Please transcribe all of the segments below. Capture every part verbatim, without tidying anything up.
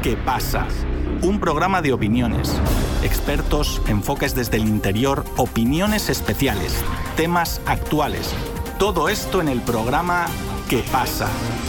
¿Qué pasa? Un programa de opiniones, expertos, enfoques desde el interior, opiniones especiales, temas actuales. Todo esto en el programa ¿Qué pasa?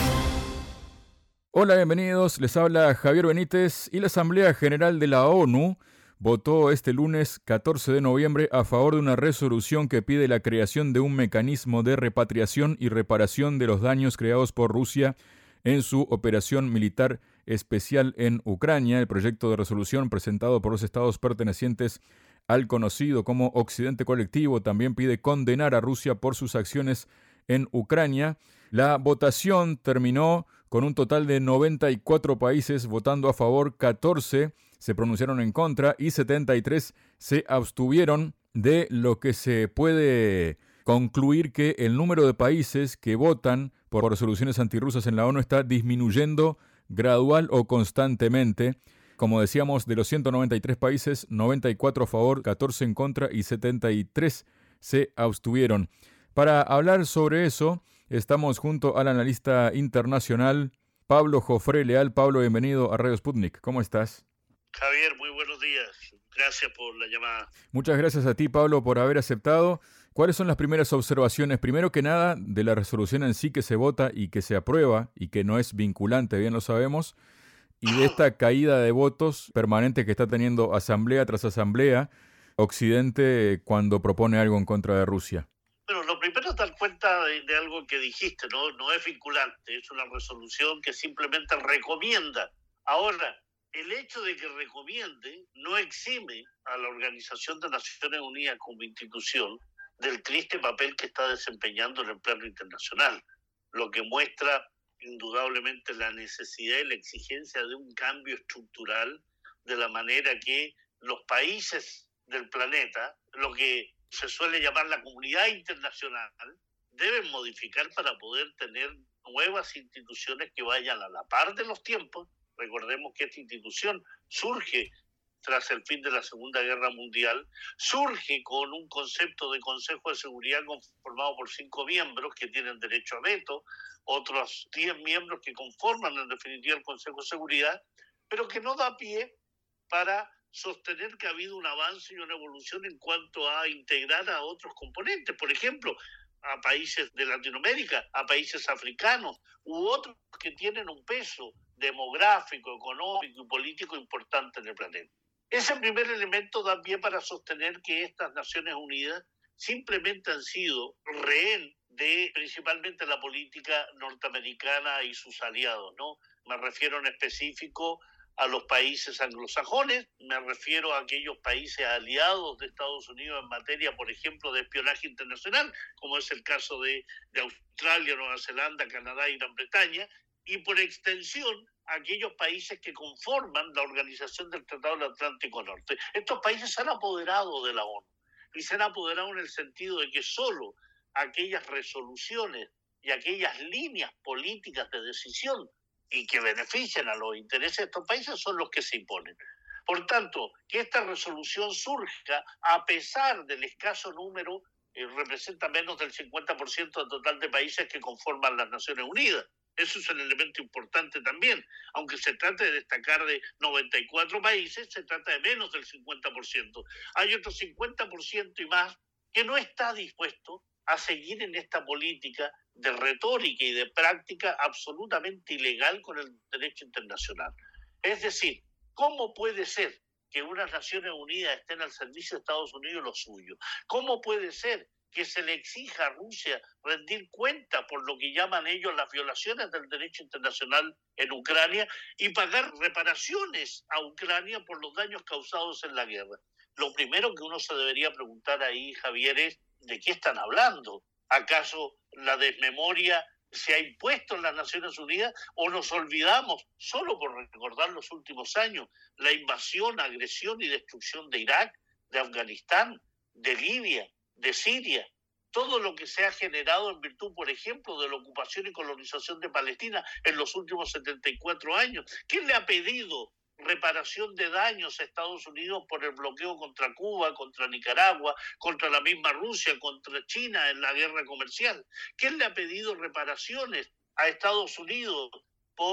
Hola, bienvenidos. Les habla Javier Benítez y la Asamblea General de la ONU votó este lunes catorce de noviembre a favor de una resolución que pide la creación de un mecanismo de repatriación y reparación de los daños creados por Rusia en su operación militar especial en Ucrania. El proyecto de resolución presentado por los estados pertenecientes al conocido como Occidente Colectivo también pide condenar a Rusia por sus acciones en Ucrania. La votación terminó con un total de noventa y cuatro países votando a favor, catorce se pronunciaron en contra y setenta y tres se abstuvieron, de lo que se puede concluir que el número de países que votan por resoluciones antirrusas en la ONU está disminuyendo gradual o constantemente. Como decíamos, de los ciento noventa y tres países, noventa y cuatro a favor, catorce en contra y setenta y tres se abstuvieron. Para hablar sobre eso, estamos junto al analista internacional Pablo Jofré Leal. Pablo, bienvenido a Radio Sputnik. ¿Cómo estás? Javier, muy buenos días. Gracias por la llamada. Muchas gracias a ti, Pablo, por haber aceptado. ¿Cuáles son las primeras observaciones, primero que nada, de la resolución en sí que se vota y que se aprueba y que no es vinculante, bien lo sabemos, y de esta caída de votos permanente que está teniendo asamblea tras asamblea Occidente cuando propone algo en contra de Rusia? Bueno, lo primero es dar cuenta de, de algo que dijiste, ¿no? No es vinculante, es una resolución que simplemente recomienda. Ahora, el hecho de que recomiende no exime a la Organización de Naciones Unidas como institución del triste papel que está desempeñando en el plano internacional, lo que muestra indudablemente la necesidad y la exigencia de un cambio estructural de la manera que los países del planeta, lo que se suele llamar la comunidad internacional, deben modificar para poder tener nuevas instituciones que vayan a la par de los tiempos. Recordemos que esta institución surge tras el fin de la Segunda Guerra Mundial, surge con un concepto de Consejo de Seguridad conformado por cinco miembros que tienen derecho a veto, otros diez miembros que conforman en definitiva el Consejo de Seguridad, pero que no da pie para sostener que ha habido un avance y una evolución en cuanto a integrar a otros componentes, por ejemplo, a países de Latinoamérica, a países africanos u otros que tienen un peso demográfico, económico y político importante en el planeta. Ese primer elemento da pie para sostener que estas Naciones Unidas simplemente han sido rehén de principalmente la política norteamericana y sus aliados, ¿no? Me refiero en específico a los países anglosajones, me refiero a aquellos países aliados de Estados Unidos en materia, por ejemplo, de espionaje internacional, como es el caso de, de Australia, Nueva Zelanda, Canadá y Gran Bretaña, y por extensión aquellos países que conforman la Organización del Tratado del Atlántico Norte. Estos países se han apoderado de la ONU y se han apoderado en el sentido de que solo aquellas resoluciones y aquellas líneas políticas de decisión y que benefician a los intereses de estos países son los que se imponen. Por tanto, que esta resolución surja a pesar del escaso número, eh, representa menos del cincuenta por ciento del total de países que conforman las Naciones Unidas. Eso es un elemento importante también. Aunque se trate de destacar de noventa y cuatro países, se trata de menos del cincuenta por ciento. Hay otro cincuenta por ciento y más que no está dispuesto a seguir en esta política de retórica y de práctica absolutamente ilegal con el derecho internacional. Es decir, ¿cómo puede ser que unas Naciones Unidas estén al servicio de Estados Unidos lo suyo? ¿Cómo puede ser que se le exija a Rusia rendir cuenta por lo que llaman ellos las violaciones del derecho internacional en Ucrania y pagar reparaciones a Ucrania por los daños causados en la guerra? Lo primero que uno se debería preguntar ahí, Javier, es ¿de qué están hablando? ¿Acaso la desmemoria se ha impuesto en las Naciones Unidas o nos olvidamos, solo por recordar los últimos años, la invasión, agresión y destrucción de Irak, de Afganistán, de Libia, de Siria, todo lo que se ha generado en virtud, por ejemplo, de la ocupación y colonización de Palestina en los últimos setenta y cuatro años? ¿Quién le ha pedido reparación de daños a Estados Unidos por el bloqueo contra Cuba, contra Nicaragua, contra la misma Rusia, contra China en la guerra comercial? ¿Quién le ha pedido reparaciones a Estados Unidos por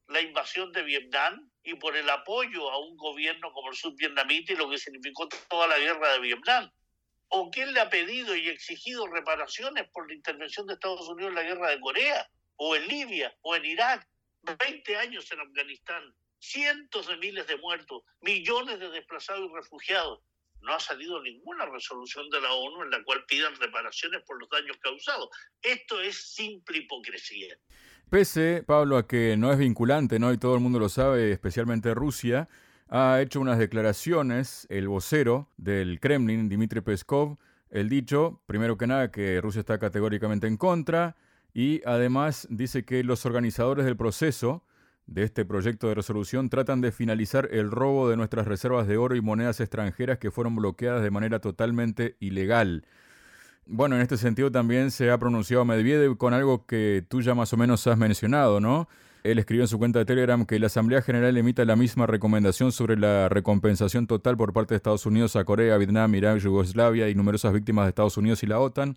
la invasión de Vietnam y por el apoyo a un gobierno como el sudvietnamita y lo que significó toda la guerra de Vietnam. ¿O quién le ha pedido y exigido reparaciones por la intervención de Estados Unidos en la guerra de Corea, o en Libia, o en Irak? veinte años en Afganistán, cientos de miles de muertos, millones de desplazados y refugiados. No ha salido ninguna resolución de la ONU en la cual pidan reparaciones por los daños causados. Esto es simple hipocresía. Pese, Pablo, a que no es vinculante, ¿no? Y todo el mundo lo sabe, especialmente Rusia, ha hecho unas declaraciones, el vocero del Kremlin, Dmitry Peskov, él dicho, primero que nada, que Rusia está categóricamente en contra, y además dice que los organizadores del proceso de este proyecto de resolución tratan de finalizar el robo de nuestras reservas de oro y monedas extranjeras que fueron bloqueadas de manera totalmente ilegal. Bueno, en este sentido también se ha pronunciado Medvedev con algo que tú ya más o menos has mencionado, ¿no? Él escribió en su cuenta de Telegram que la Asamblea General emita la misma recomendación sobre la recompensación total por parte de Estados Unidos a Corea, Vietnam, Irak, Yugoslavia y numerosas víctimas de Estados Unidos y la OTAN.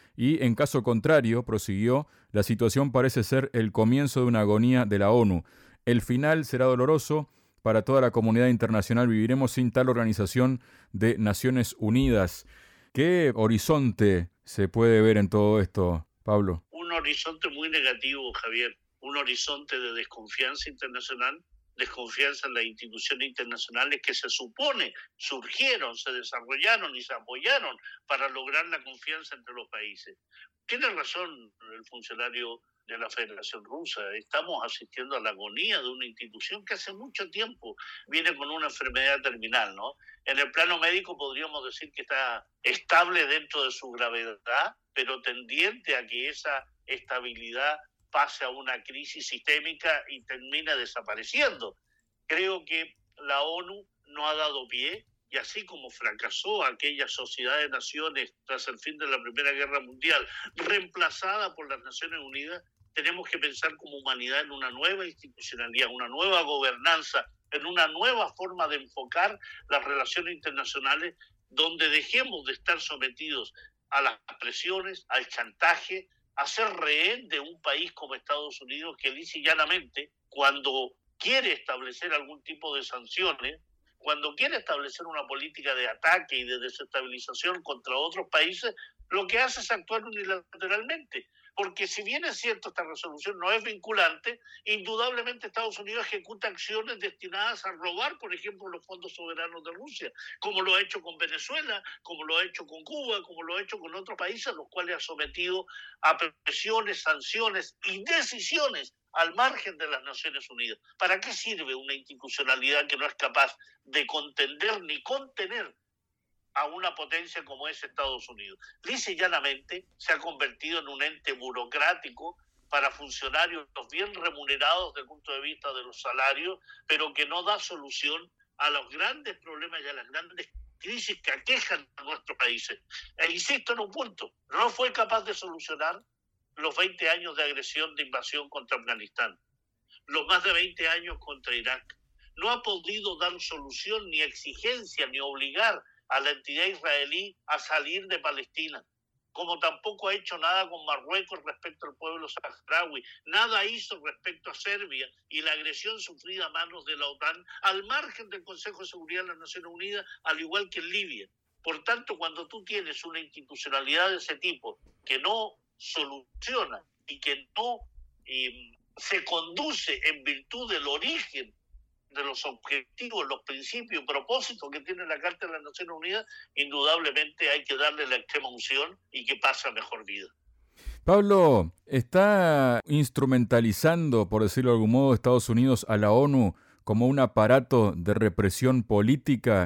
Y en caso contrario, prosiguió, la situación parece ser el comienzo de una agonía de la ONU. El final será doloroso para toda la comunidad internacional. Viviremos sin tal organización de Naciones Unidas. ¿Qué horizonte se puede ver en todo esto, Pablo? Un horizonte muy negativo, Javier. Un horizonte de desconfianza internacional, desconfianza en las instituciones internacionales que se supone surgieron, se desarrollaron y se apoyaron para lograr la confianza entre los países. Tiene razón el funcionario de la Federación Rusa. Estamos asistiendo a la agonía de una institución que hace mucho tiempo viene con una enfermedad terminal, ¿no? En el plano médico podríamos decir que está estable dentro de su gravedad, pero tendiente a que esa estabilidad pase a una crisis sistémica y termina desapareciendo. Creo que la ONU no ha dado pie, y así como fracasó aquella sociedad de naciones tras el fin de la Primera Guerra Mundial, reemplazada por las Naciones Unidas, tenemos que pensar como humanidad en una nueva institucionalidad, una nueva gobernanza, en una nueva forma de enfocar las relaciones internacionales, donde dejemos de estar sometidos a las presiones, al chantaje, a ser rehén de un país como Estados Unidos, que lisa y llanamente, cuando quiere establecer algún tipo de sanciones, cuando quiere establecer una política de ataque y de desestabilización contra otros países, lo que hace es actuar unilateralmente. Porque si bien es cierto esta resolución no es vinculante, indudablemente Estados Unidos ejecuta acciones destinadas a robar, por ejemplo, los fondos soberanos de Rusia, como lo ha hecho con Venezuela, como lo ha hecho con Cuba, como lo ha hecho con otros países, a los cuales ha sometido a presiones, sanciones y decisiones al margen de las Naciones Unidas. ¿Para qué sirve una institucionalidad que no es capaz de contender ni contener a una potencia como es Estados Unidos? Lisa y llanamente se ha convertido en un ente burocrático para funcionarios bien remunerados desde el punto de vista de los salarios, pero que no da solución a los grandes problemas y a las grandes crisis que aquejan a nuestros países. E insisto en un punto, no fue capaz de solucionar los veinte años de agresión, de invasión contra Afganistán, los más de veinte años contra Irak. No ha podido dar solución, ni exigencia, ni obligar a la entidad israelí a salir de Palestina, como tampoco ha hecho nada con Marruecos respecto al pueblo saharaui, nada hizo respecto a Serbia y la agresión sufrida a manos de la OTAN, al margen del Consejo de Seguridad de las Naciones Unidas, al igual que en Libia. Por tanto, cuando tú tienes una institucionalidad de ese tipo que no soluciona y que no eh, se conduce en virtud del origen de los objetivos, los principios y propósitos que tiene la Carta de las Naciones Unidas, indudablemente hay que darle la extrema unción y que pase a mejor vida. Pablo, ¿está instrumentalizando, por decirlo de algún modo, Estados Unidos a la ONU como un aparato de represión política,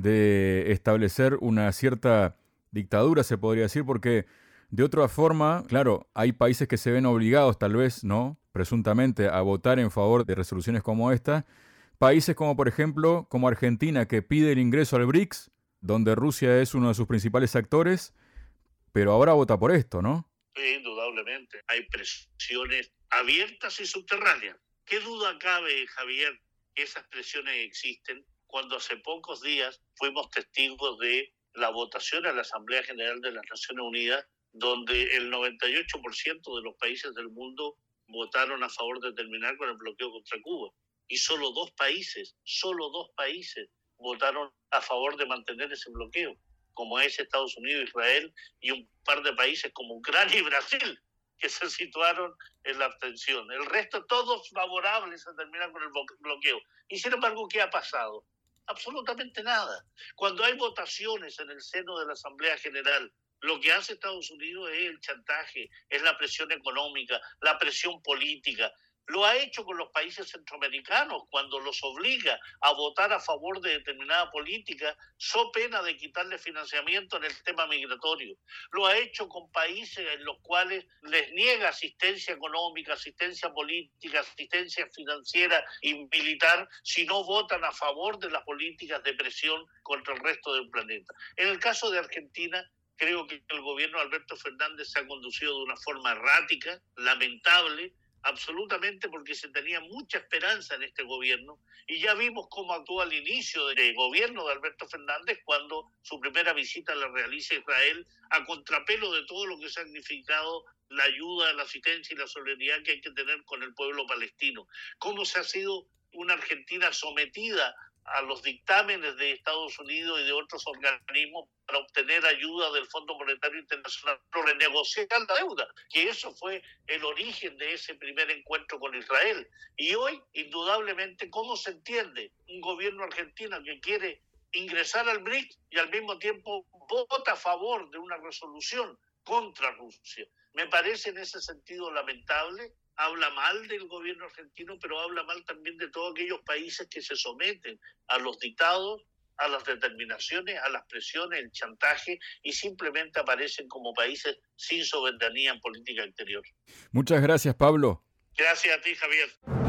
de establecer una cierta dictadura, se podría decir? Porque de otra forma, claro, hay países que se ven obligados, tal vez, ¿no?, presuntamente, a votar en favor de resoluciones como esta. Países como, por ejemplo, como Argentina, que pide el ingreso al BRICS, donde Rusia es uno de sus principales actores, pero ahora vota por esto, ¿no? Sí, indudablemente. Hay presiones abiertas y subterráneas. ¿Qué duda cabe, Javier, que esas presiones existen cuando hace pocos días fuimos testigos de la votación a la Asamblea General de las Naciones Unidas, donde el noventa y ocho por ciento de los países del mundo votaron a favor de terminar con el bloqueo contra Cuba. Y solo dos países, solo dos países votaron a favor de mantener ese bloqueo, como es Estados Unidos, Israel y un par de países como Ucrania y Brasil, que se situaron en la abstención. El resto, todos favorables a terminar con el bloqueo. Y sin embargo, ¿qué ha pasado? Absolutamente nada. Cuando hay votaciones en el seno de la Asamblea General, lo que hace Estados Unidos es el chantaje, es la presión económica, la presión política. Lo ha hecho con los países centroamericanos cuando los obliga a votar a favor de determinada política, so pena de quitarle financiamiento en el tema migratorio. Lo ha hecho con países en los cuales les niega asistencia económica, asistencia política, asistencia financiera y militar si no votan a favor de las políticas de presión contra el resto del planeta. En el caso de Argentina, creo que el gobierno de Alberto Fernández se ha conducido de una forma errática, lamentable, absolutamente, porque se tenía mucha esperanza en este gobierno y ya vimos cómo actuó al inicio del gobierno de Alberto Fernández cuando su primera visita la realiza a Israel a contrapelo de todo lo que se ha significado la ayuda, la asistencia y la solidaridad que hay que tener con el pueblo palestino. Cómo se ha sido una Argentina sometida a los dictámenes de Estados Unidos y de otros organismos para obtener ayuda del Fondo Monetario Internacional, para renegociar la deuda, que eso fue el origen de ese primer encuentro con Israel. Y hoy, indudablemente, ¿cómo se entiende un gobierno argentino que quiere ingresar al B R I C S y al mismo tiempo vota a favor de una resolución contra Rusia? Me parece en ese sentido lamentable. Habla mal del gobierno argentino, pero habla mal también de todos aquellos países que se someten a los dictados, a las determinaciones, a las presiones, el chantaje, y simplemente aparecen como países sin soberanía en política exterior. Muchas gracias, Pablo. Gracias a ti, Javier.